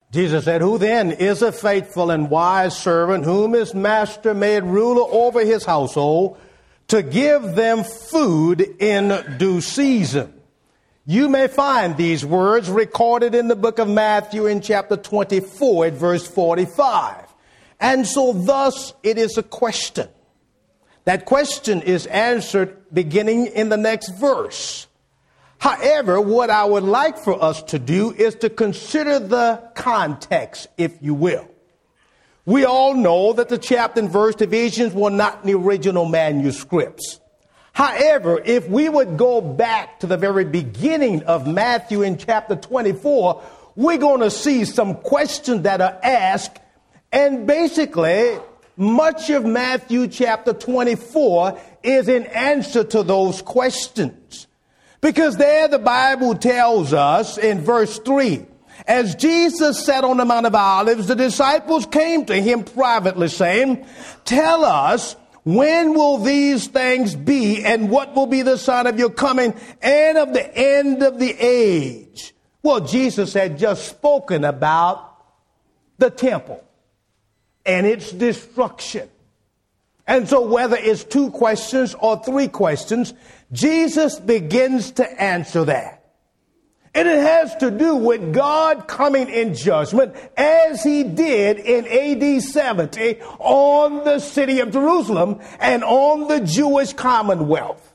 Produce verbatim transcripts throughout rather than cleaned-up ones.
Jesus said, who then is a faithful and wise servant whom his master made ruler over his household to give them food in due season? You may find these words recorded in the book of Matthew in chapter twenty-four at verse forty-five. And so thus it is a question. That question is answered beginning in the next verse. However, what I would like for us to do is to consider the context, if you will. We all know that the chapter and verse divisions were not in the original manuscripts. However, if we would go back to the very beginning of Matthew in chapter twenty-four, we're going to see some questions that are asked. And basically, much of Matthew chapter twenty-four is in answer to those questions. Because there the Bible tells us in verse three, as Jesus sat on the Mount of Olives, the disciples came to him privately saying, tell us, when will these things be, and what will be the sign of your coming and of the end of the age? Well, Jesus had just spoken about the temple and its destruction. And so whether it's two questions or three questions, Jesus begins to answer that. And it has to do with God coming in judgment as he did in A D seventy on the city of Jerusalem and on the Jewish commonwealth.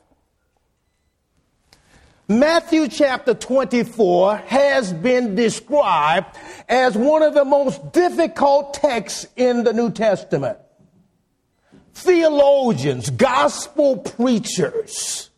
Matthew chapter twenty-four has been described as one of the most difficult texts in the New Testament. Theologians, gospel preachers,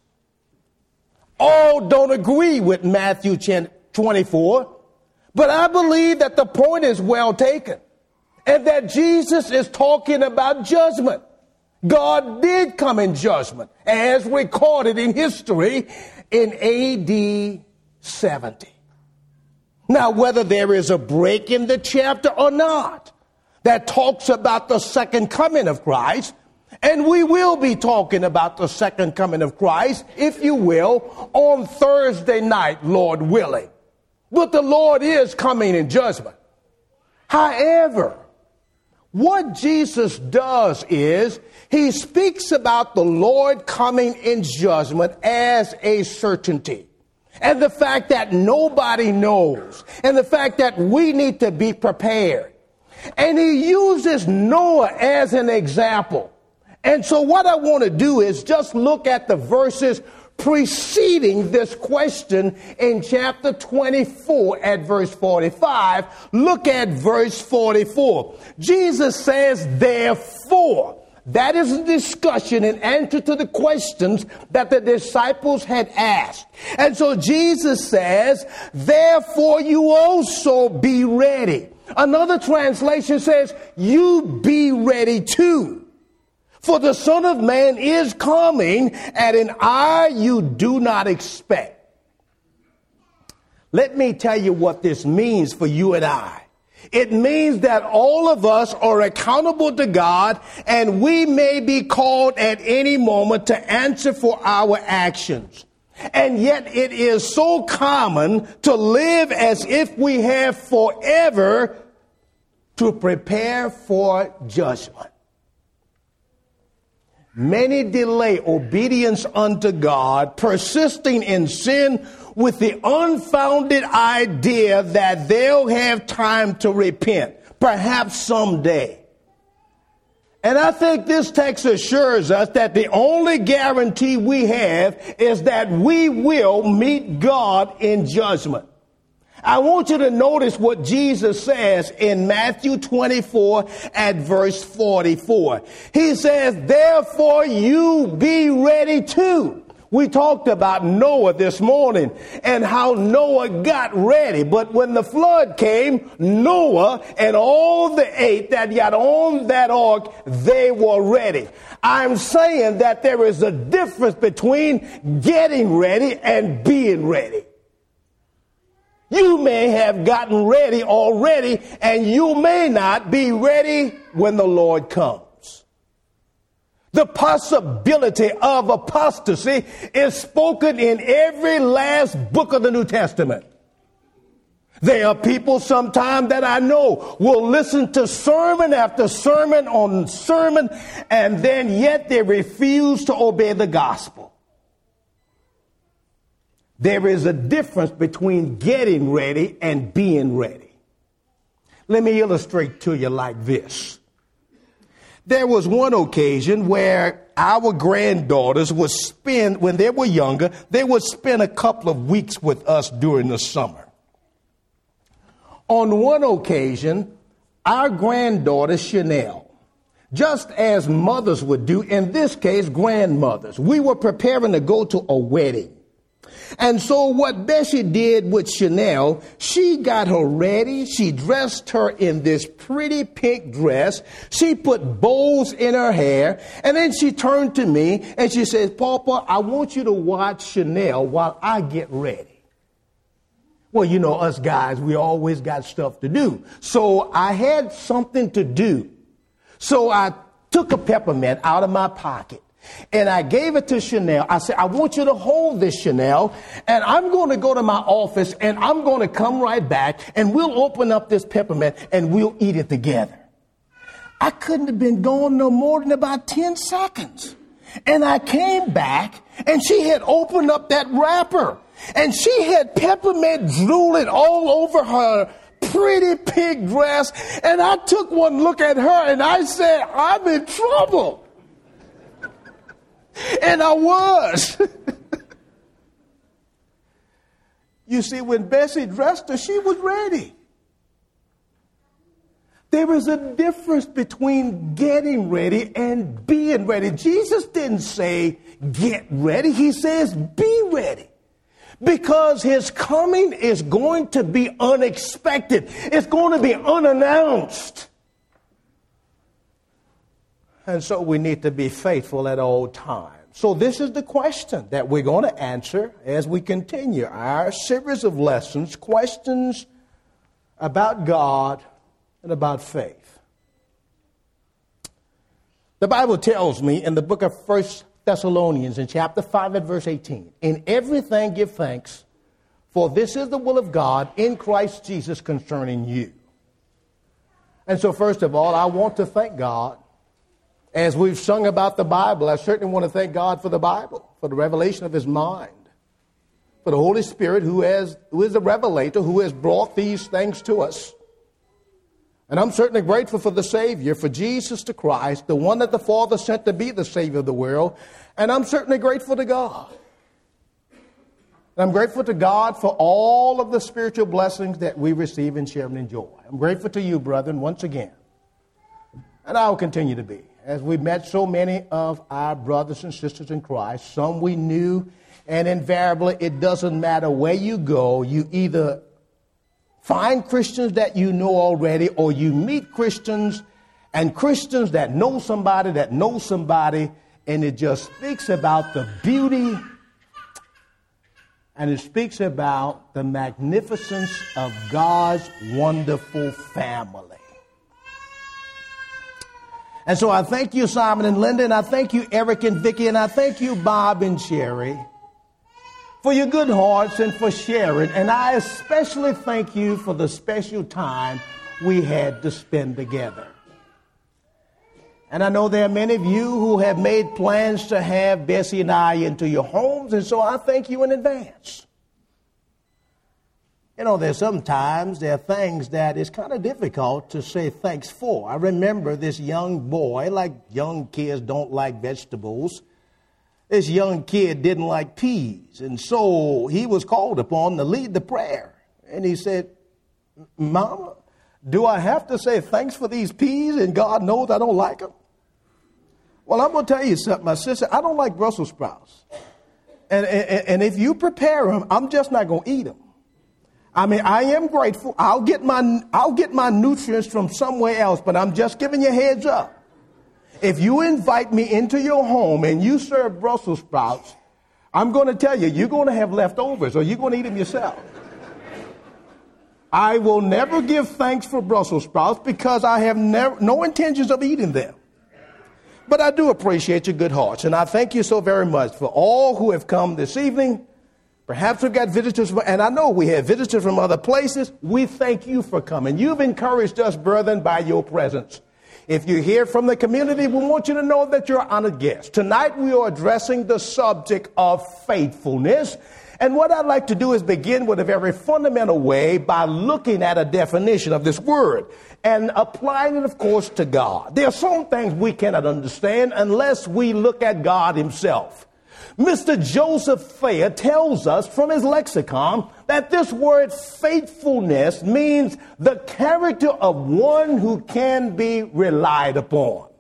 all don't agree with Matthew twenty-four, but I believe that the point is well taken and that Jesus is talking about judgment. God did come in judgment as recorded in history in A D seventy. Now, whether there is a break in the chapter or not that talks about the second coming of Christ, and we will be talking about the second coming of Christ, if you will, on Thursday night, Lord willing. But the Lord is coming in judgment. However, what Jesus does is he speaks about the Lord coming in judgment as a certainty. And the fact that nobody knows. And the fact that we need to be prepared. And he uses Noah as an example. And so what I want to do is just look at the verses preceding this question in chapter twenty-four at verse forty-five. Look at verse forty-four. Jesus says, therefore. That is a discussion in answer to the questions that the disciples had asked. And so Jesus says, therefore you also be ready. Another translation says, you be ready too. For the Son of Man is coming at an hour you do not expect. Let me tell you what this means for you and I. It means that all of us are accountable to God, and we may be called at any moment to answer for our actions. And yet it is so common to live as if we have forever to prepare for judgment. Many delay obedience unto God, persisting in sin with the unfounded idea that they'll have time to repent, perhaps someday. And I think this text assures us that the only guarantee we have is that we will meet God in judgment. I want you to notice what Jesus says in Matthew twenty-four at verse forty-four. He says, therefore you be ready too. We talked about Noah this morning and how Noah got ready. But when the flood came, Noah and all the eight that got on that ark, they were ready. I'm saying that there is a difference between getting ready and being ready. You may have gotten ready already, and you may not be ready when the Lord comes. The possibility of apostasy is spoken in every last book of the New Testament. There are people sometimes that I know will listen to sermon after sermon on sermon, and then yet they refuse to obey the gospel. There is a difference between getting ready and being ready. Let me illustrate to you like this. There was one occasion where our granddaughters would spend, when they were younger, they would spend a couple of weeks with us during the summer. On one occasion, our granddaughter Chanel, just as mothers would do, in this case, grandmothers, we were preparing to go to a wedding. And so what Bessie did with Chanel, she got her ready. She dressed her in this pretty pink dress. She put bows in her hair. And then she turned to me and she says, Papa, I want you to watch Chanel while I get ready. Well, you know, us guys, we always got stuff to do. So I had something to do. So I took a peppermint out of my pocket and I gave it to Chanel. I said, I want you to hold this, Chanel, and I'm going to go to my office and I'm going to come right back and we'll open up this peppermint and we'll eat it together. I couldn't have been gone no more than about ten seconds. And I came back and she had opened up that wrapper. And she had peppermint drooling all over her pretty pink dress. And I took one look at her and I said, I'm in trouble. And I was. You see, when Bessie dressed her, she was ready. There is a difference between getting ready and being ready. Jesus didn't say, get ready. He says, be ready. Because his coming is going to be unexpected. It's going to be unannounced. And so we need to be faithful at all times. So this is the question that we're going to answer as we continue our series of lessons, questions about God and about faith. The Bible tells me in the book of First Thessalonians in chapter five at verse eighteen, in everything give thanks, for this is the will of God in Christ Jesus concerning you. And so first of all, I want to thank God. As we've sung about the Bible, I certainly want to thank God for the Bible, for the revelation of his mind, for the Holy Spirit who, has, who is the revelator, who has brought these things to us. And I'm certainly grateful for the Savior, for Jesus the Christ, the one that the Father sent to be the Savior of the world. And I'm certainly grateful to God. And I'm grateful to God for all of the spiritual blessings that we receive and share and enjoy. I'm grateful to you, brethren, once again. And I will continue to be. As we met so many of our brothers and sisters in Christ, some we knew, and invariably it doesn't matter where you go, you either find Christians that you know already, or you meet Christians and Christians that know somebody that knows somebody, and it just speaks about the beauty and it speaks about the magnificence of God's wonderful family. And so I thank you, Simon and Linda, and I thank you, Eric and Vicky, and I thank you, Bob and Sherry, for your good hearts and for sharing. And I especially thank you for the special time we had to spend together. And I know there are many of you who have made plans to have Bessie and I into your homes, and so I thank you in advance. You know, there's sometimes there are things that it's kind of difficult to say thanks for. I remember this young boy, like young kids don't like vegetables. This young kid didn't like peas, and so he was called upon to lead the prayer. And he said, Mama, do I have to say thanks for these peas and God knows I don't like them? Well, I'm going to tell you something, my sister. I don't like Brussels sprouts. And, and, and if you prepare them, I'm just not going to eat them. I mean, I am grateful. I'll get my I'll get my nutrients from somewhere else, but I'm just giving you a heads up. If you invite me into your home and you serve Brussels sprouts, I'm going to tell you, you're going to have leftovers or you're going to eat them yourself. I will never give thanks for Brussels sprouts because I have never, no intentions of eating them. But I do appreciate your good hearts, and I thank you so very much for all who have come this evening Perhaps we've got visitors, and I know we have visitors from other places. We thank you for coming. You've encouraged us, brethren, by your presence. If you're here from the community, we want you to know that you're an honored guest. Tonight we are addressing the subject of faithfulness. And what I'd like to do is begin with a very fundamental way by looking at a definition of this word and applying it, of course, to God. There are some things we cannot understand unless we look at God himself. Mister Joseph Thayer tells us from his lexicon that this word faithfulness means the character of one who can be relied upon.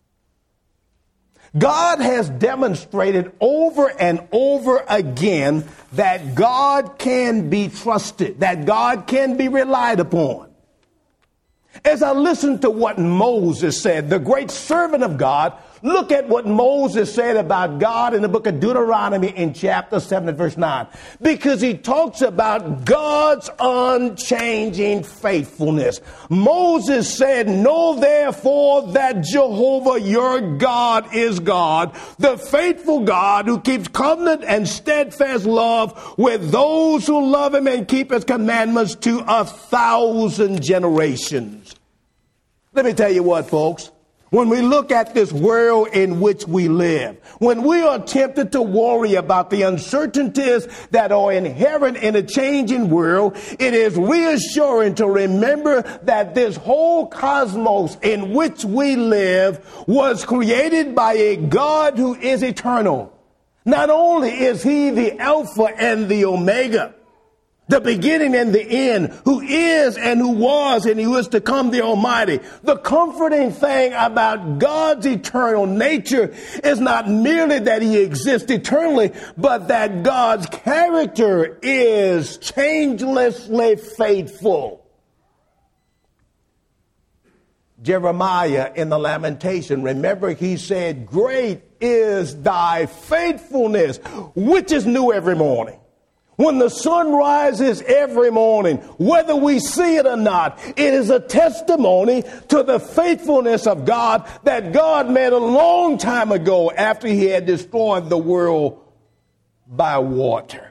God has demonstrated over and over again that God can be trusted, that God can be relied upon. As I listened to what Moses said, the great servant of God, look at what Moses said about God in the book of Deuteronomy in chapter seven and verse nine. Because he talks about God's unchanging faithfulness. Moses said, "Know therefore that Jehovah your God is God, the faithful God who keeps covenant and steadfast love with those who love him and keep his commandments to a thousand generations." Let me tell you what, folks. When we look at this world in which we live, when we are tempted to worry about the uncertainties that are inherent in a changing world, it is reassuring to remember that this whole cosmos in which we live was created by a God who is eternal. Not only is he the Alpha and the Omega, the beginning and the end, who is and who was and who is to come, the Almighty. The comforting thing about God's eternal nature is not merely that he exists eternally, but that God's character is changelessly faithful. Jeremiah in the Lamentation, remember he said, "Great is thy faithfulness, which is new every morning." When the sun rises every morning, whether we see it or not, it is a testimony to the faithfulness of God that God made a long time ago after he had destroyed the world by water.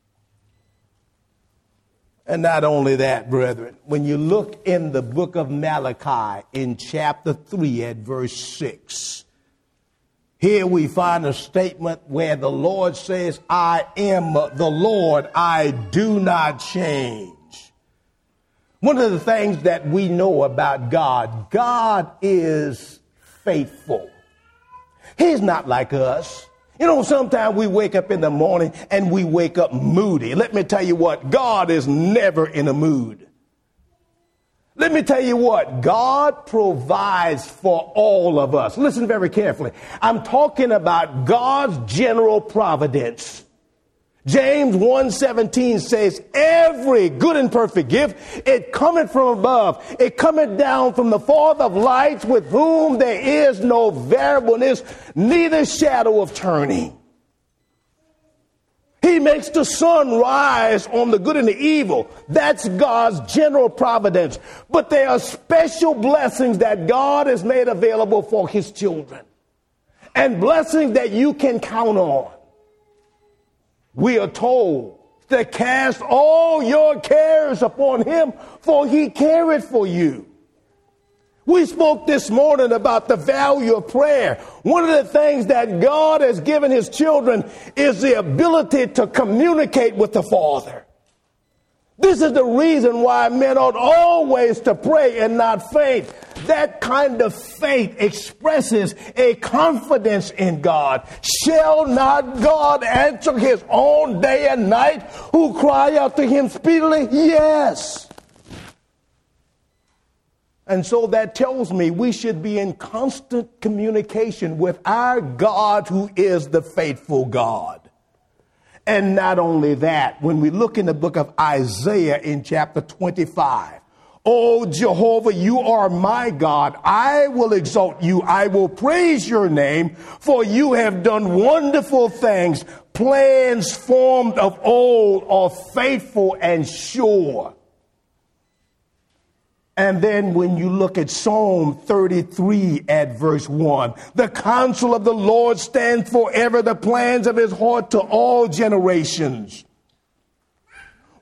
And not only that, brethren, when you look in the book of Malachi in chapter three at verse six, here we find a statement where the Lord says, "I am the Lord, I do not change." One of the things that we know about God, God is faithful. He's not like us. You know, sometimes we wake up in the morning and we wake up moody. Let me tell you what, God is never in a mood. Let me tell you what, God provides for all of us. Listen very carefully. I'm talking about God's general providence. James one seventeen says, "Every good and perfect gift, it cometh from above. It cometh down from the Father of lights, with whom there is no variableness, neither shadow of turning." He makes the sun rise on the good and the evil. That's God's general providence. But there are special blessings that God has made available for his children. And blessings that you can count on. We are told to cast all your cares upon him, for he careth for you. We spoke this morning about the value of prayer. One of the things that God has given his children is the ability to communicate with the Father. This is the reason why men ought always to pray and not faint. That kind of faith expresses a confidence in God. Shall not God answer his own day and night who cry out to him speedily? Yes. And so that tells me we should be in constant communication with our God who is the faithful God. And not only that, when we look in the book of Isaiah in chapter twenty-five, "O Jehovah, you are my God. I will exalt you. I will praise your name, for you have done wonderful things. Plans formed of old are faithful and sure." And then when you look at Psalm thirty-three at verse one, "The counsel of the Lord stands forever, the plans of his heart to all generations."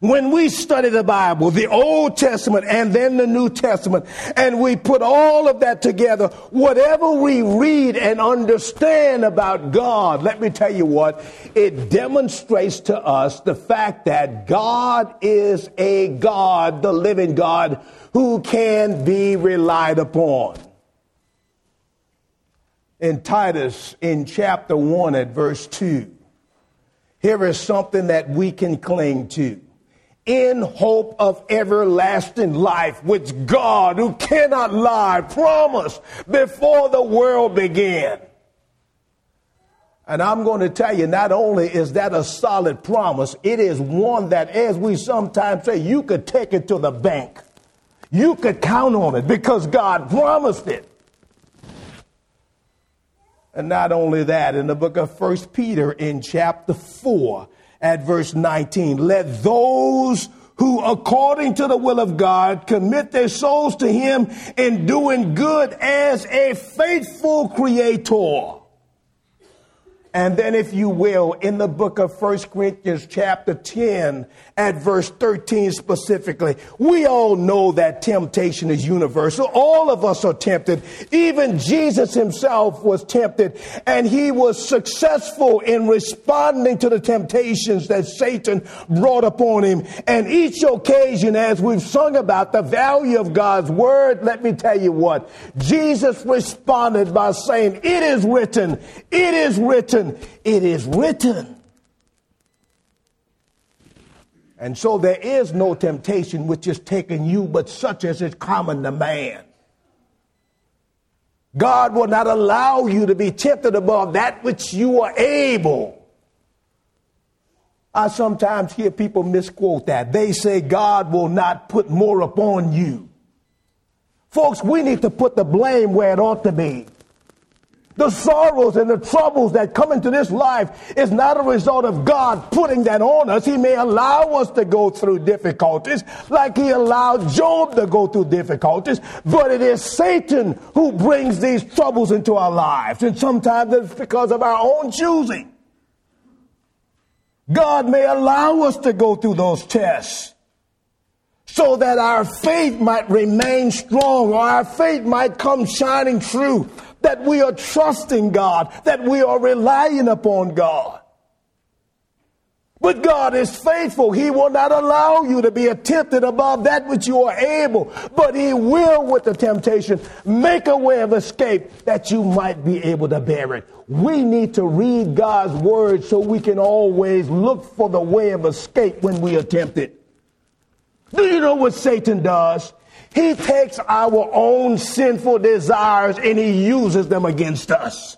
When we study the Bible, the Old Testament and then the New Testament, and we put all of that together, whatever we read and understand about God, let me tell you what, it demonstrates to us the fact that God is a God, the living God, who can be relied upon. In Titus, in chapter one at verse two, here is something that we can cling to. In hope of everlasting life, which God, who cannot lie, promised before the world began. And I'm going to tell you, not only is that a solid promise, it is one that, as we sometimes say, you could take it to the bank. You could count on it because God promised it. And not only that, in the book of First Peter in chapter four, at verse nineteen, let those who according to the will of God commit their souls to him in doing good as a faithful creator. And then, if you will, in the book of First Corinthians chapter ten at verse thirteen specifically, we all know that temptation is universal. All of us are tempted. Even Jesus himself was tempted, and he was successful in responding to the temptations that Satan brought upon him. And each occasion, as we've sung about the value of God's word, let me tell you what, Jesus responded by saying, it is written, it is written. It is written. And so there is no temptation which is taken you, but such as is common to man. God will not allow you to be tempted above that which you are able. I sometimes hear people misquote that. They say God will not put more upon you. Folks, we need to put the blame where it ought to be. The sorrows and the troubles that come into this life is not a result of God putting that on us. He may allow us to go through difficulties like he allowed Job to go through difficulties, but it is Satan who brings these troubles into our lives. And sometimes it's because of our own choosing. God may allow us to go through those tests so that our faith might remain strong, or our faith might come shining through, that we are trusting God, that we are relying upon God. But God is faithful. He will not allow you to be tempted above that which you are able, but he will, with the temptation, make a way of escape that you might be able to bear it. We need to read God's word so we can always look for the way of escape when we are tempted. Do you know what Satan does? He takes our own sinful desires and he uses them against us.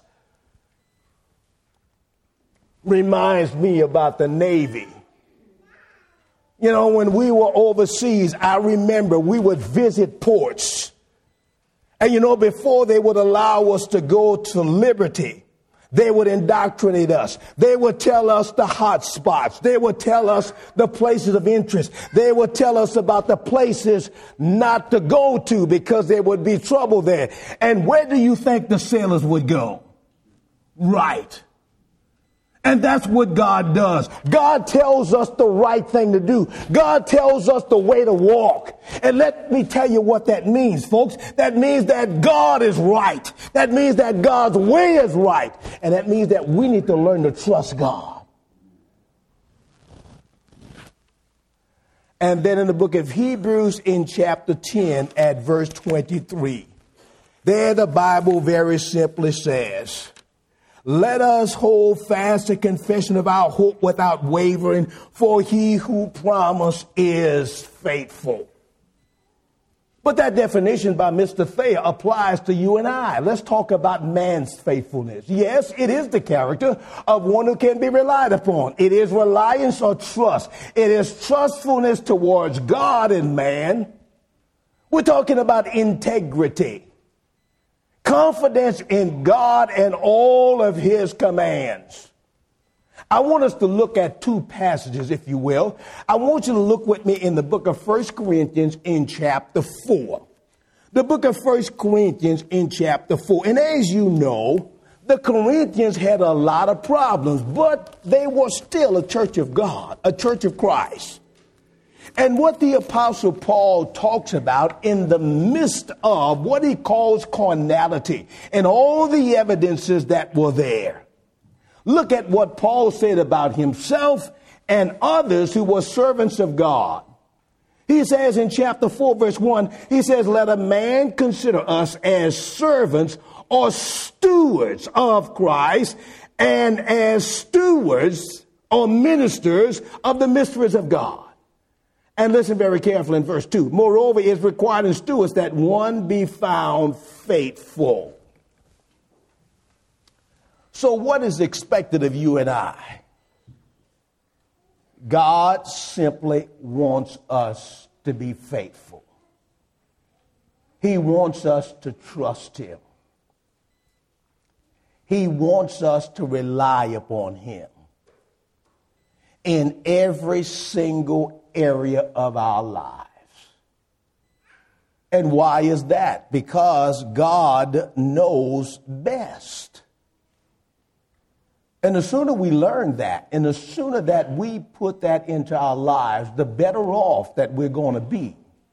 Reminds me about the Navy. You know, when we were overseas, I remember we would visit ports. And you know, before they would allow us to go to Liberty, they would indoctrinate us. They would tell us the hot spots. They would tell us the places of interest. They would tell us about the places not to go to because there would be trouble there. And where do you think the sailors would go? Right. And that's what God does. God tells us the right thing to do. God tells us the way to walk. And let me tell you what that means, folks. That means that God is right. That means that God's way is right. And that means that we need to learn to trust God. And then in the book of Hebrews in chapter ten at verse twenty-three, there the Bible very simply says, let us hold fast the confession of our hope without wavering, for he who promised is faithful. But that definition by Mister Thayer applies to you and I. Let's talk about man's faithfulness. Yes, it is the character of one who can be relied upon. It is reliance or trust. It is trustfulness towards God and man. We're talking about integrity. Confidence in God and all of his commands. I want us to look at two passages, if you will. I want you to look with me in the book of First Corinthians in chapter four. The book of First Corinthians in chapter four. And as you know, the Corinthians had a lot of problems, but they were still a church of God, a church of Christ. And what the Apostle Paul talks about in the midst of what he calls carnality and all the evidences that were there. Look at what Paul said about himself and others who were servants of God. He says in chapter four, verse one, he says, let a man consider us as servants or stewards of Christ and as stewards or ministers of the mysteries of God. And listen very carefully in verse two. Moreover, it is required in stewards that one be found faithful. So what is expected of you and I? God simply wants us to be faithful. He wants us to trust him. He wants us to rely upon him in every single area of our lives. And why is that? Because God knows best. And the sooner we learn that, and the sooner that we put that into our lives, the better off that we're going to be.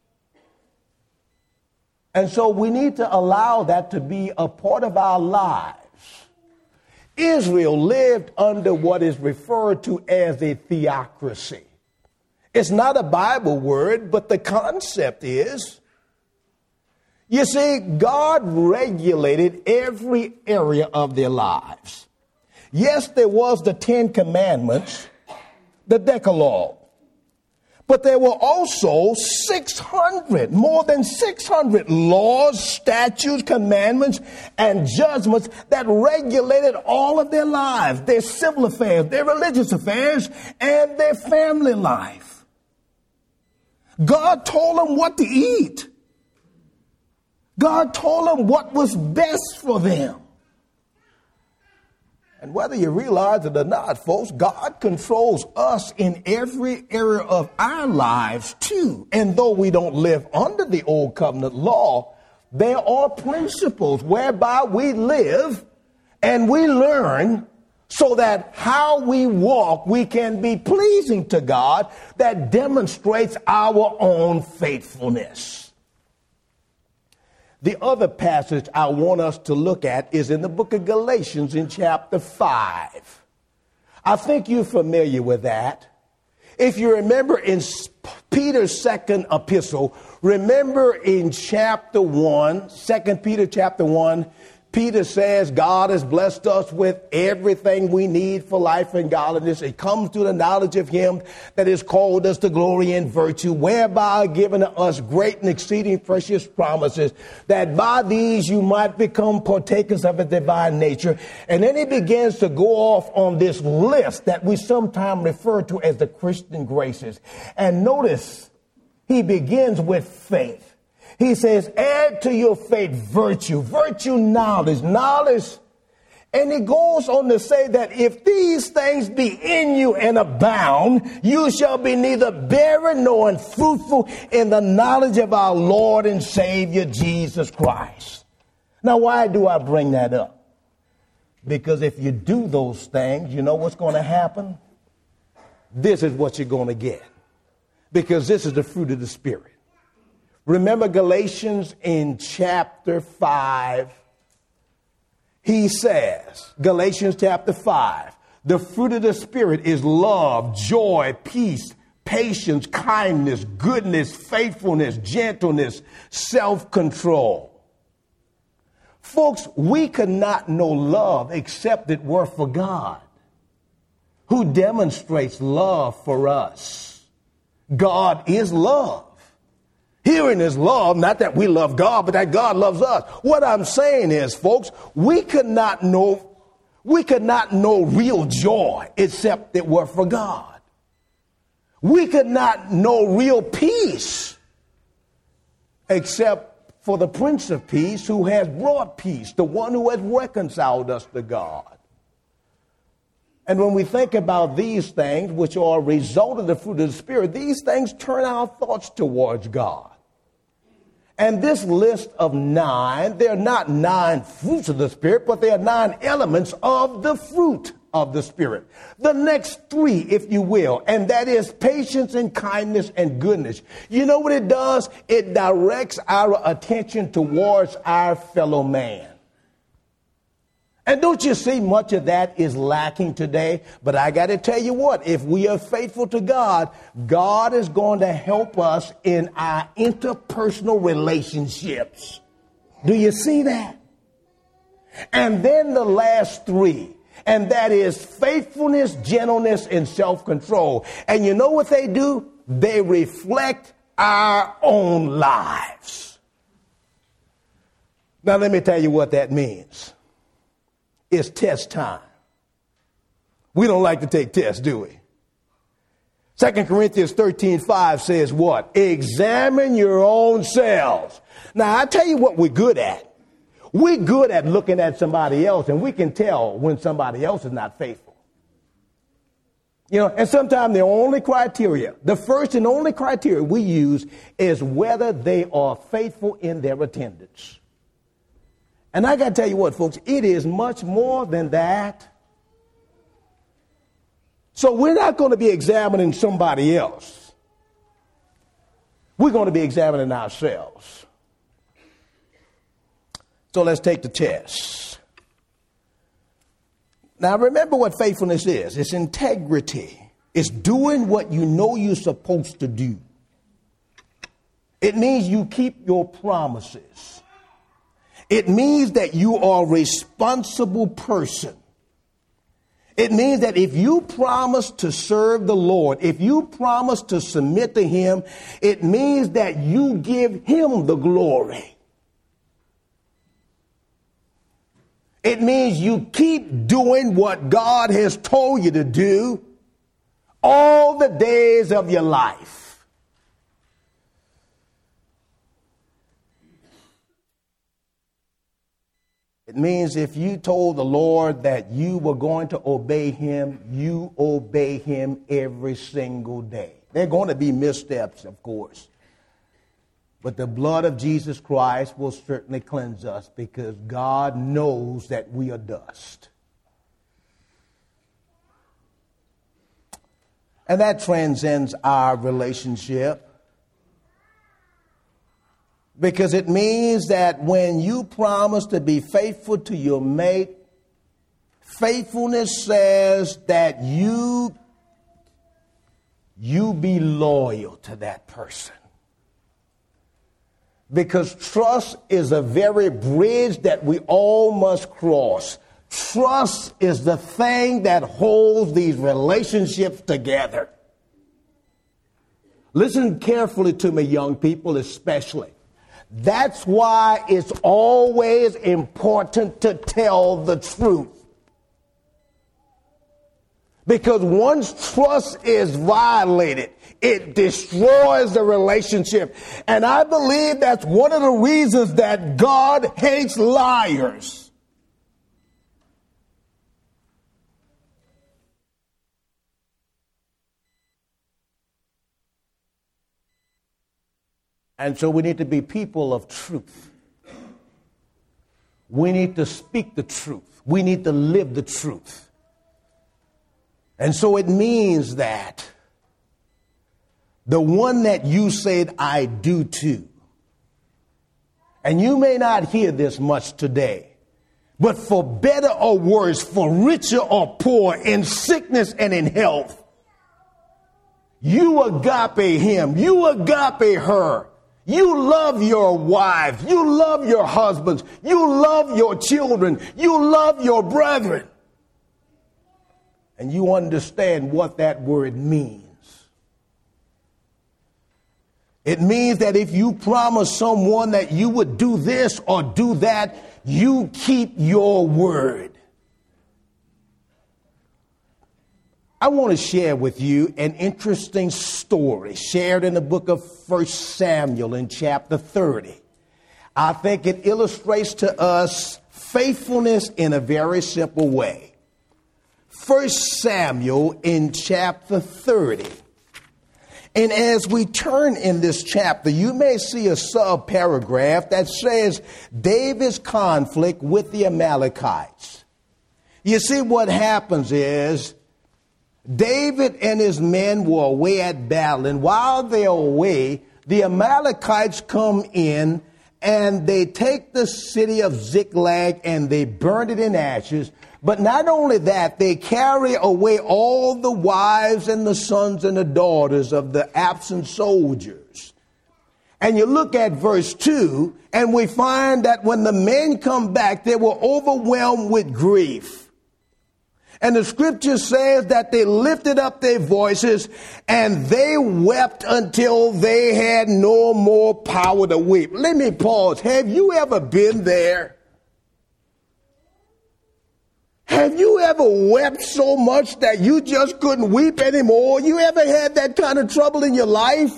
And so we need to allow that to be a part of our lives. Israel lived under what is referred to as a theocracy. It's not a Bible word, but the concept is, you see, God regulated every area of their lives. Yes, there was the Ten Commandments, the Decalogue, but there were also six hundred, more than six hundred laws, statutes, commandments, and judgments that regulated all of their lives, their civil affairs, their religious affairs, and their family life. God told them what to eat. God told them what was best for them. And whether you realize it or not, folks, God controls us in every area of our lives too. And though we don't live under the old covenant law, there are principles whereby we live and we learn so that how we walk, we can be pleasing to God that demonstrates our own faithfulness. The other passage I want us to look at is in the book of Galatians in chapter five. I think you're familiar with that. If you remember in Peter's second epistle, remember in chapter one, Second Peter chapter one, Peter says God has blessed us with everything we need for life and godliness. It comes to the knowledge of him that has called us to glory and virtue, whereby given us great and exceeding precious promises, that by these you might become partakers of a divine nature. And then he begins to go off on this list that we sometimes refer to as the Christian graces. And notice he begins with faith. He says, add to your faith virtue, virtue knowledge, knowledge. And he goes on to say that if these things be in you and abound, you shall be neither barren nor unfruitful in the knowledge of our Lord and Savior, Jesus Christ. Now, why do I bring that up? Because if you do those things, you know what's going to happen? This is what you're going to get. Because this is the fruit of the Spirit. Remember Galatians in chapter five. He says, Galatians chapter five, the fruit of the Spirit is love, joy, peace, patience, kindness, goodness, faithfulness, gentleness, self-control. Folks, we could not know love except it were for God, who demonstrates love for us. God is love. Herein is love, not that we love God, but that God loves us. What I'm saying is, folks, we could not know, we could not know real joy except it were for God. We could not know real peace except for the Prince of Peace who has brought peace, the one who has reconciled us to God. And when we think about these things, which are a result of the fruit of the Spirit, these things turn our thoughts towards God. And this list of nine, they're not nine fruits of the Spirit, but they are nine elements of the fruit of the Spirit. The next three, if you will, and that is patience and kindness and goodness. You know what it does? It directs our attention towards our fellow man. And don't you see much of that is lacking today? But I got to tell you what, if we are faithful to God, God is going to help us in our interpersonal relationships. Do you see that? And then the last three, and that is faithfulness, gentleness, and self-control. And you know what they do? They reflect our own lives. Now let me tell you what that means. It's test time. We don't like to take tests, do we? Second Corinthians thirteen five says what? Examine your own selves. Now, I tell you what we're good at. We're good at looking at somebody else, and we can tell when somebody else is not faithful. You know, and sometimes the only criteria, the first and only criteria we use is whether they are faithful in their attendance. And I got to tell you what, folks, it is much more than that. So we're not going to be examining somebody else. We're going to be examining ourselves. So let's take the test. Now remember what faithfulness is. It's integrity. It's doing what you know you're supposed to do. It means you keep your promises. It means that you are a responsible person. It means that if you promise to serve the Lord, if you promise to submit to Him, it means that you give Him the glory. It means you keep doing what God has told you to do all the days of your life. It means if you told the Lord that you were going to obey Him, you obey Him every single day. There are going to be missteps, of course. But the blood of Jesus Christ will certainly cleanse us because God knows that we are dust. And that transcends our relationship. Because it means that when you promise to be faithful to your mate, faithfulness says that you, you be loyal to that person. Because trust is a very bridge that we all must cross. Trust is the thing that holds these relationships together. Listen carefully to me, young people, especially. That's why it's always important to tell the truth. Because once trust is violated, it destroys the relationship. And I believe that's one of the reasons that God hates liars. And so we need to be people of truth. We need to speak the truth. We need to live the truth. And so it means that the one that you said I do to, and you may not hear this much today, but for better or worse, for richer or poor, in sickness and in health, you agape him, you agape her. You love your wives. You love your husbands. You love your children. You love your brethren. And you understand what that word means. It means that if you promise someone that you would do this or do that, you keep your word. I want to share with you an interesting story shared in the book of First Samuel in chapter thirty. I think it illustrates to us faithfulness in a very simple way. First Samuel in chapter thirty. And as we turn in this chapter, you may see a sub-paragraph that says David's conflict with the Amalekites. You see, what happens is David and his men were away at battle, and while they're away, the Amalekites come in and they take the city of Ziklag and they burn it in ashes. But not only that, they carry away all the wives and the sons and the daughters of the absent soldiers. And you look at verse two, and we find that when the men come back, they were overwhelmed with grief. And the scripture says that they lifted up their voices and they wept until they had no more power to weep. Let me pause. Have you ever been there? Have you ever wept so much that you just couldn't weep anymore? You ever had that kind of trouble in your life?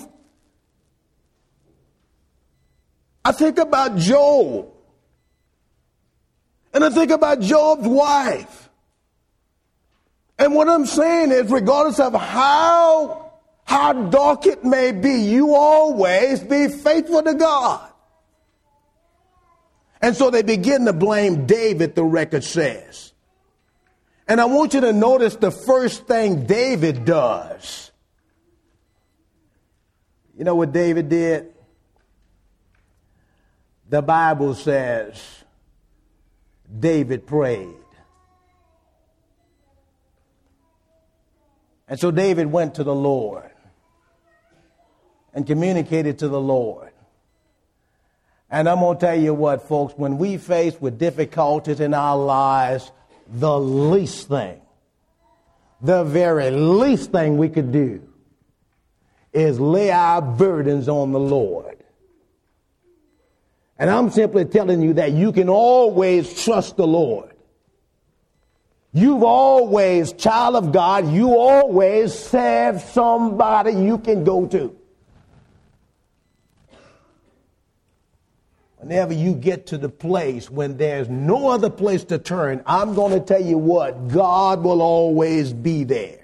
I think about Job. And I think about Job's wife. And what I'm saying is, regardless of how, how dark it may be, you always be faithful to God. And so they begin to blame David, the record says. And I want you to notice the first thing David does. You know what David did? The Bible says David prayed. And so David went to the Lord and communicated to the Lord. And I'm going to tell you what, folks, when we face with difficulties in our lives, the least thing, the very least thing we could do is lay our burdens on the Lord. And I'm simply telling you that you can always trust the Lord. You've always, child of God, you always have somebody you can go to. Whenever you get to the place when there's no other place to turn, I'm going to tell you what, God will always be there.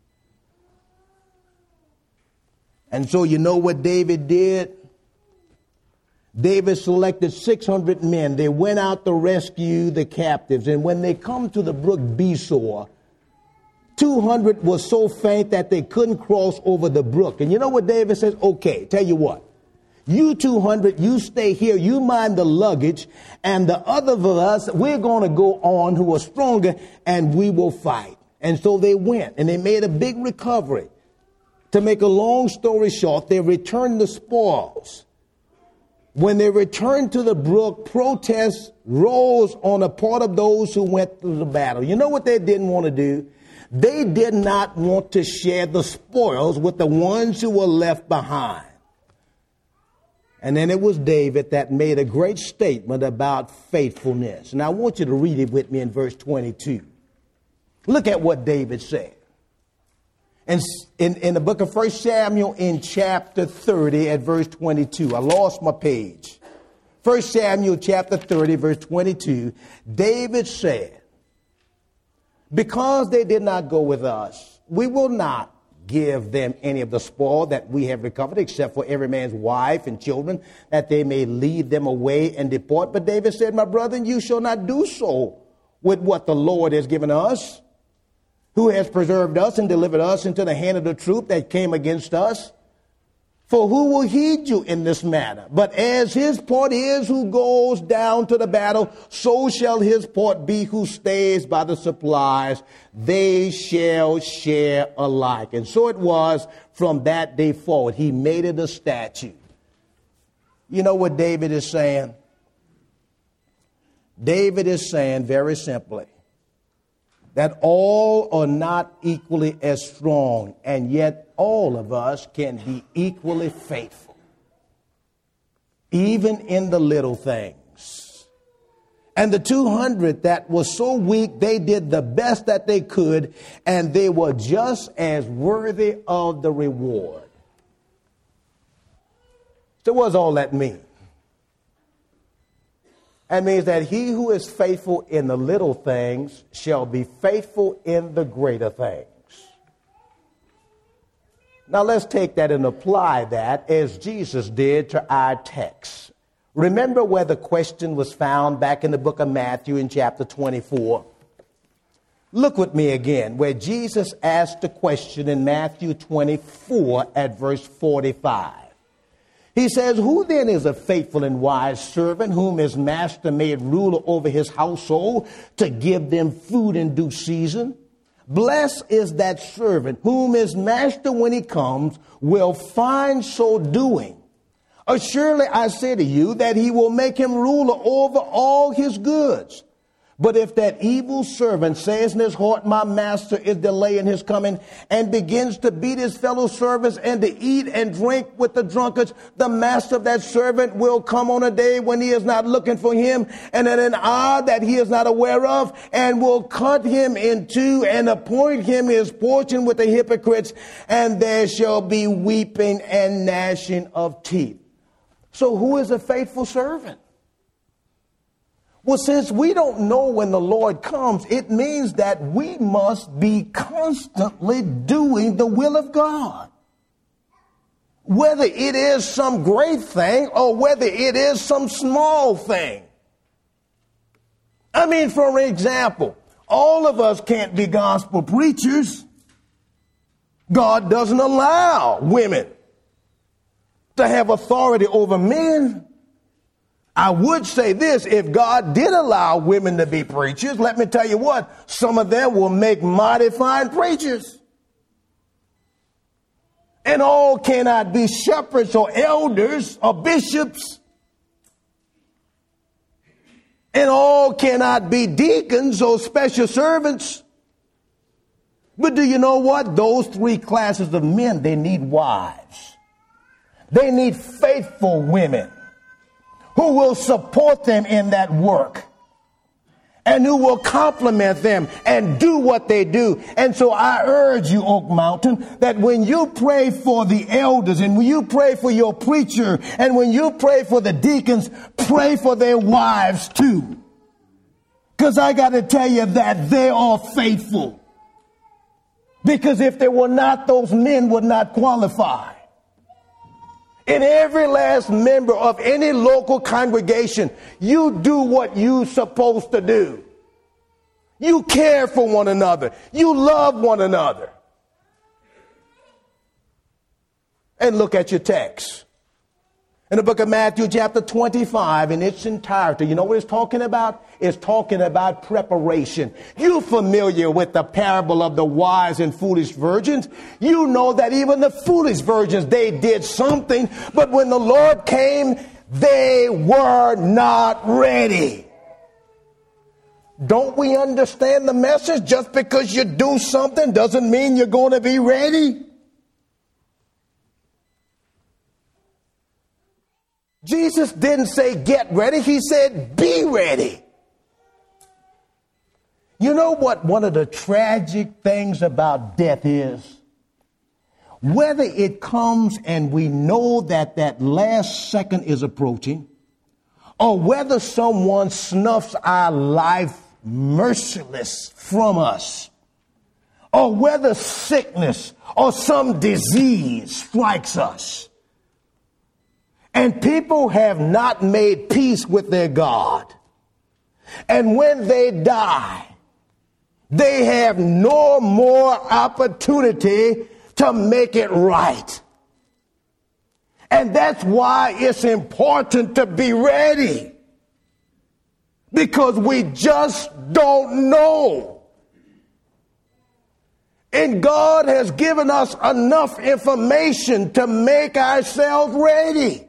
And so you know what David did? David selected six hundred men. They went out to rescue the captives. And when they come to the brook Besor, two hundred were so faint that they couldn't cross over the brook. And you know what David says? Okay, tell you what. You two hundred, you stay here. You mind the luggage. And the other of us, we're going to go on who are stronger and we will fight. And so they went and they made a big recovery. To make a long story short, they returned the spoils. When they returned to the brook, protests rose on the part of those who went through the battle. You know what they didn't want to do? They did not want to share the spoils with the ones who were left behind. And then it was David that made a great statement about faithfulness. And I want you to read it with me in verse twenty-two. Look at what David said. And in, in the book of First Samuel in chapter thirty at verse twenty-two, I lost my page. First Samuel chapter thirty, verse twenty-two, David said, because they did not go with us, we will not give them any of the spoil that we have recovered, except for every man's wife and children, that they may lead them away and depart. But David said, my brethren, you shall not do so with what the Lord has given us, who has preserved us and delivered us into the hand of the troop that came against us. For who will heed you in this matter? But as his part is who goes down to the battle, so shall his part be who stays by the supplies. They shall share alike. And so it was from that day forward. He made it a statute. You know what David is saying? David is saying very simply that all are not equally as strong, and yet all of us can be equally faithful, even in the little things. And the two hundred that were so weak, they did the best that they could, and they were just as worthy of the reward. So what does all that mean? That means that he who is faithful in the little things shall be faithful in the greater things. Now let's take that and apply that as Jesus did to our text. Remember where the question was found back in the book of Matthew in chapter twenty-four. Look with me again, where Jesus asked the question in Matthew twenty-four at verse forty-five. He says, who then is a faithful and wise servant whom his master made ruler over his household to give them food in due season? Blessed is that servant whom his master, when he comes, will find so doing. Surely I say to you that he will make him ruler over all his goods. But if that evil servant says in his heart, my master is delaying his coming, and begins to beat his fellow servants and to eat and drink with the drunkards, the master of that servant will come on a day when he is not looking for him, and at an hour that he is not aware of, and will cut him in two and appoint him his portion with the hypocrites, and there shall be weeping and gnashing of teeth. So who is a faithful servant? Well, since we don't know when the Lord comes, it means that we must be constantly doing the will of God. Whether it is some great thing or whether it is some small thing. I mean, for example, all of us can't be gospel preachers. God doesn't allow women to have authority over men. I would say this, if God did allow women to be preachers, let me tell you what, some of them will make mighty fine preachers. And all cannot be shepherds or elders or bishops. And all cannot be deacons or special servants. But do you know what? Those three classes of men, they need wives. They need faithful women who will support them in that work and who will compliment them and do what they do. And so I urge you, Oak Mountain, that when you pray for the elders and when you pray for your preacher and when you pray for the deacons, pray for their wives too. Because I got to tell you that they are faithful. Because if they were not, those men would not qualify. In every last member of any local congregation, you do what you're supposed to do. You care for one another. You love one another. And look at your text. In the book of Matthew chapter twenty-five in its entirety, you know what it's talking about? It's talking about preparation. You're familiar with the parable of the wise and foolish virgins. You know that even the foolish virgins, they did something, but when the Lord came, they were not ready. Don't we understand the message? Just because you do something doesn't mean you're going to be ready. Jesus didn't say get ready. He said be ready. You know what one of the tragic things about death is? Whether it comes and we know that that last second is approaching, or whether someone snuffs our life merciless from us, or whether sickness or some disease strikes us, and people have not made peace with their God, and when they die, they have no more opportunity to make it right. And that's why it's important to be ready. Because we just don't know. And God has given us enough information to make ourselves ready.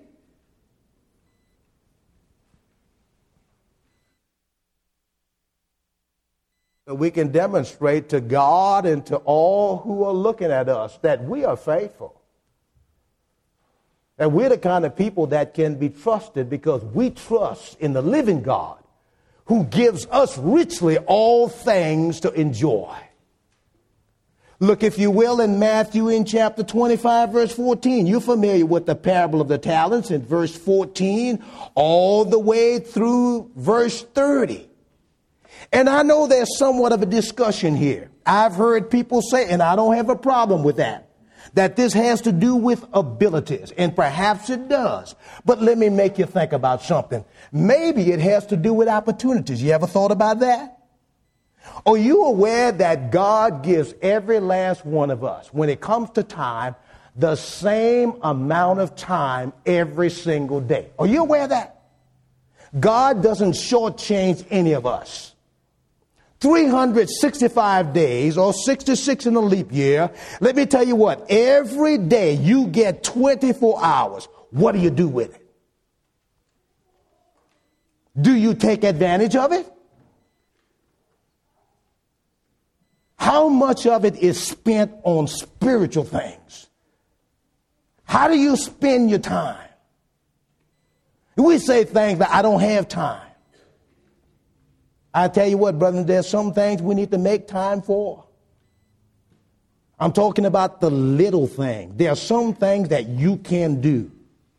We can demonstrate to God and to all who are looking at us that we are faithful. And we're the kind of people that can be trusted because we trust in the living God who gives us richly all things to enjoy. Look, if you will, in Matthew in chapter twenty-five, verse fourteen. You're familiar with the parable of the talents in verse fourteen all the way through verse thirty. And I know there's somewhat of a discussion here. I've heard people say, and I don't have a problem with that, that this has to do with abilities, and perhaps it does. But let me make you think about something. Maybe it has to do with opportunities. You ever thought about that? Are you aware that God gives every last one of us, when it comes to time, the same amount of time every single day? Are you aware of that? God doesn't shortchange any of us. three hundred sixty-five days, or sixty-six in a leap year. Let me tell you what, every day you get twenty-four hours. What do you do with it? Do you take advantage of it? How much of it is spent on spiritual things? How do you spend your time? We say things like, I don't have time. I tell you what, brother, there's some things we need to make time for. I'm talking about the little thing. There are some things that you can do.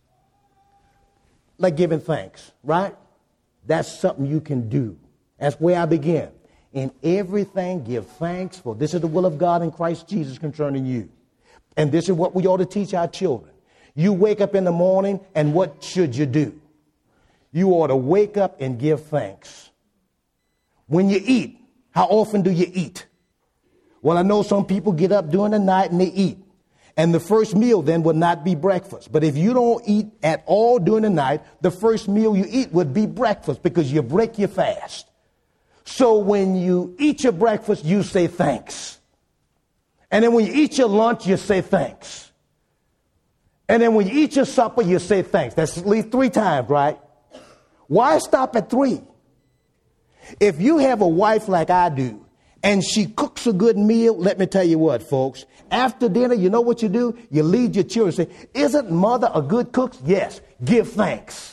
Like giving thanks, right? That's something you can do. That's where I begin. In everything, give thanks, for this is the will of God in Christ Jesus concerning you. And this is what we ought to teach our children. You wake up in the morning, and what should you do? You ought to wake up and give thanks. When you eat, how often do you eat? Well, I know some people get up during the night and they eat. And the first meal then would not be breakfast. But if you don't eat at all during the night, the first meal you eat would be breakfast, because you break your fast. So when you eat your breakfast, you say thanks. And then when you eat your lunch, you say thanks. And then when you eat your supper, you say thanks. That's at least three times, right? Why stop at three? If you have a wife like I do, and she cooks a good meal, let me tell you what, folks. After dinner, you know what you do? You lead your children and say, isn't mother a good cook? Yes. Give thanks.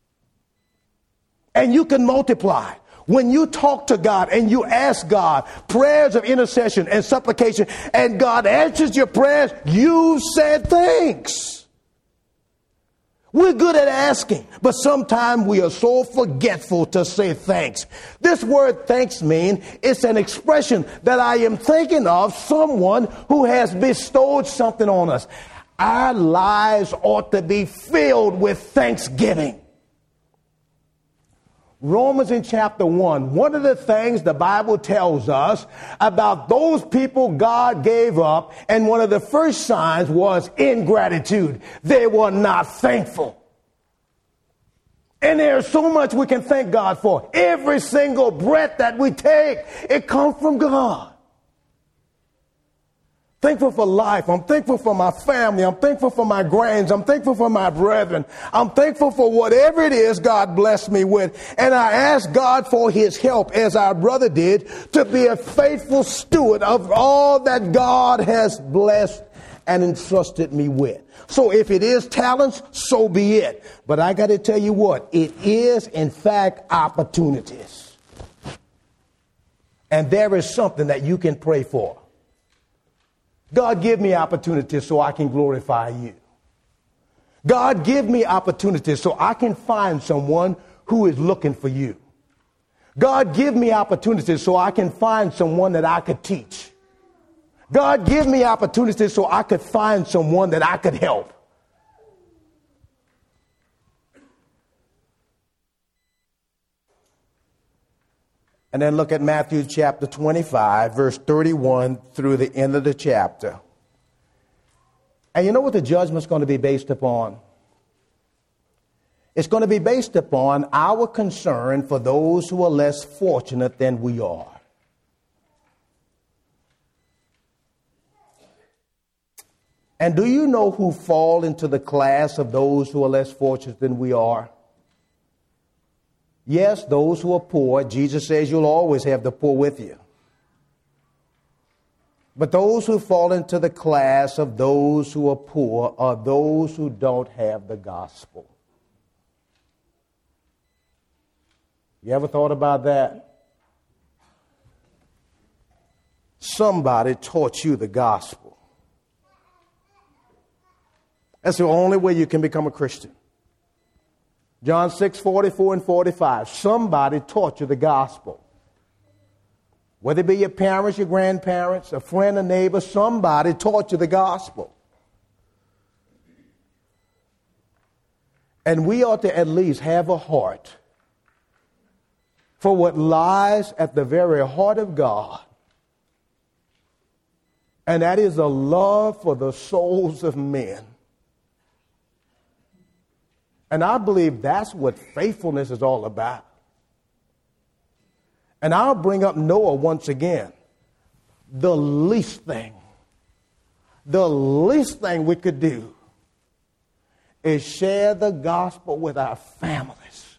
And you can multiply. When you talk to God and you ask God prayers of intercession and supplication, and God answers your prayers, you said thanks. We're good at asking, but sometimes we are so forgetful to say thanks. This word thanks mean it's an expression that I am thinking of someone who has bestowed something on us. Our lives ought to be filled with thanksgiving. Romans in chapter one, one of the things the Bible tells us about those people God gave up, and one of the first signs was ingratitude. They were not thankful. And there's so much we can thank God for. Every single breath that we take, it comes from God. Thankful for life. I'm thankful for my family. I'm thankful for my grands. I'm thankful for my brethren. I'm thankful for whatever it is God blessed me with. And I ask God for his help, as our brother did, to be a faithful steward of all that God has blessed and entrusted me with. So if it is talents, so be it. But I got to tell you what, it is in fact opportunities. And there is something that you can pray for. God, give me opportunities so I can glorify you. God, give me opportunities so I can find someone who is looking for you. God, give me opportunities so I can find someone that I could teach. God, give me opportunities so I could find someone that I could help. And then look at Matthew chapter twenty-five, verse thirty-one through the end of the chapter. And you know what the judgment's going to be based upon? It's going to be based upon our concern for those who are less fortunate than we are. And do you know who fall into the class of those who are less fortunate than we are? Yes, those who are poor. Jesus says you'll always have the poor with you. But those who fall into the class of those who are poor are those who don't have the gospel. You ever thought about that? Somebody taught you the gospel. That's the only way you can become a Christian. John six, forty-four and forty-five. Somebody taught you the gospel. Whether it be your parents, your grandparents, a friend, a neighbor, somebody taught you the gospel. And we ought to at least have a heart for what lies at the very heart of God, and that is a love for the souls of men. And I believe that's what faithfulness is all about. And I'll bring up Noah once again. The least thing, the least thing we could do is share the gospel with our families.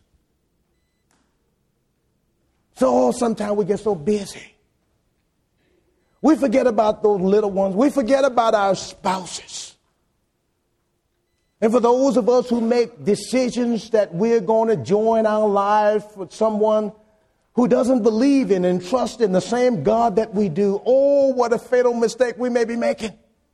So sometimes we get so busy. We forget about those little ones. We forget about our spouses. And for those of us who make decisions that we're going to join our lives with someone who doesn't believe in and trust in the same God that we do, oh, what a fatal mistake we may be making.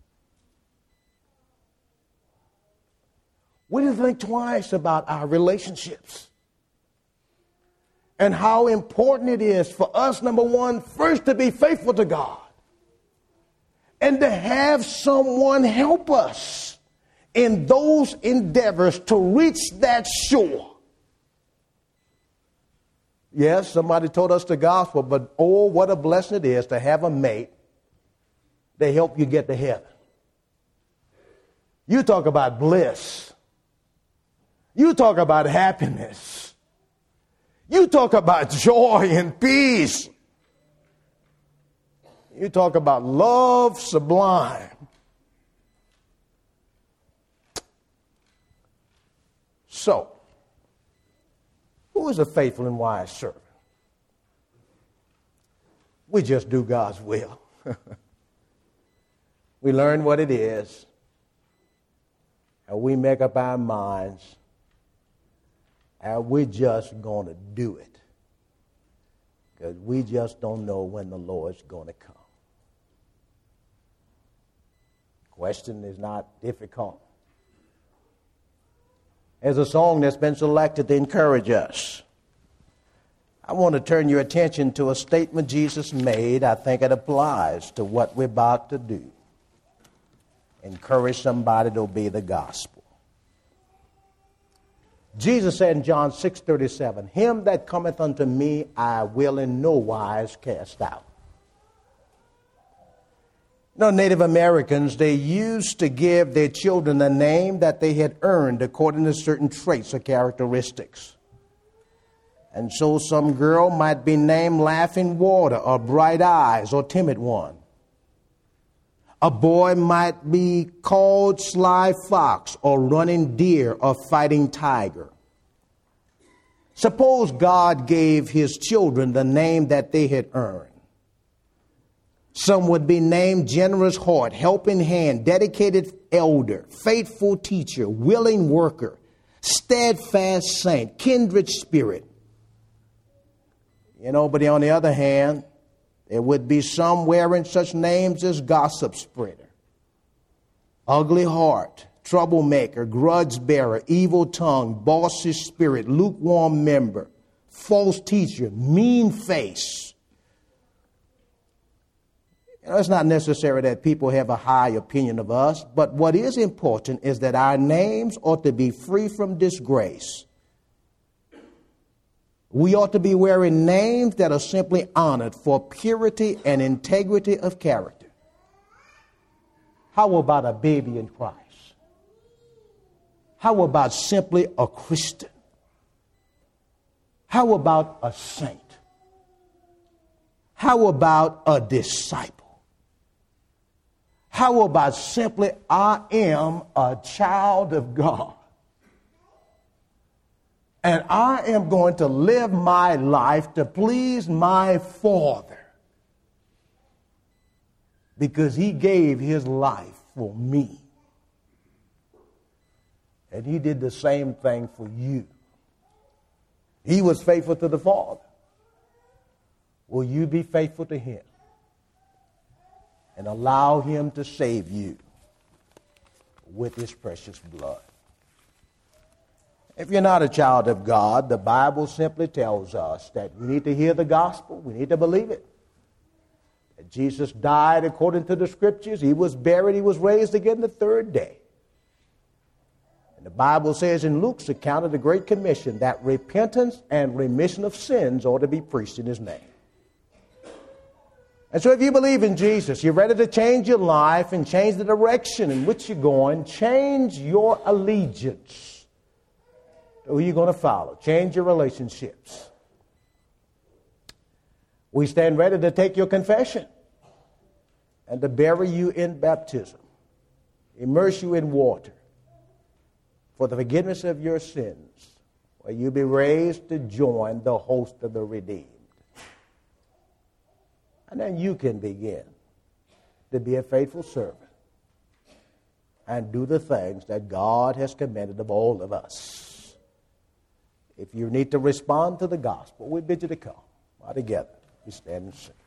We need to think twice about our relationships and how important it is for us, number one, first to be faithful to God and to have someone help us in those endeavors to reach that shore. Yes, somebody told us the gospel, but oh, what a blessing it is to have a mate that help you get to heaven. You talk about bliss. You talk about happiness. You talk about joy and peace. You talk about love sublime. So, who is a faithful and wise servant? We just do God's will. We learn what it is, and we make up our minds, and we're just going to do it because we just don't know when the Lord's going to come. Question is not difficult. There's a song that's been selected to encourage us. I want to turn your attention to a statement Jesus made. I think it applies to what we're about to do. Encourage somebody to obey the gospel. Jesus said in John six thirty-seven, "Him that cometh unto me I will in no wise cast out." You know, Native Americans, they used to give their children a name that they had earned according to certain traits or characteristics. And so some girl might be named Laughing Water or Bright Eyes or Timid One. A boy might be called Sly Fox or Running Deer or Fighting Tiger. Suppose God gave his children the name that they had earned. Some would be named Generous Heart, Helping Hand, Dedicated Elder, Faithful Teacher, Willing Worker, Steadfast Saint, Kindred Spirit. You know, but on the other hand, there would be some wearing such names as Gossip Spreader, Ugly Heart, Troublemaker, Grudge Bearer, Evil Tongue, Bossy Spirit, Lukewarm Member, False Teacher, Mean Face. You know, it's not necessary that people have a high opinion of us, but what is important is that our names ought to be free from disgrace. We ought to be wearing names that are simply honored for purity and integrity of character. How about a baby in Christ? How about simply a Christian? How about a saint? How about a disciple? How about simply, I am a child of God, and I am going to live my life to please my Father because he gave his life for me. And he did the same thing for you. He was faithful to the Father. Will you be faithful to him and allow him to save you with his precious blood? If you're not a child of God, the Bible simply tells us that we need to hear the gospel. We need to believe it. That Jesus died according to the scriptures. He was buried. He was raised again the third day. And the Bible says in Luke's account of the Great Commission that repentance and remission of sins ought to be preached in his name. And so if you believe in Jesus, you're ready to change your life and change the direction in which you're going, change your allegiance to who you're going to follow. Change your relationships. We stand ready to take your confession and to bury you in baptism, immerse you in water for the forgiveness of your sins, where you'll be raised to join the host of the redeemed. And then you can begin to be a faithful servant and do the things that God has commanded of all of us. If you need to respond to the gospel, we bid you to come. All together, we stand and sing.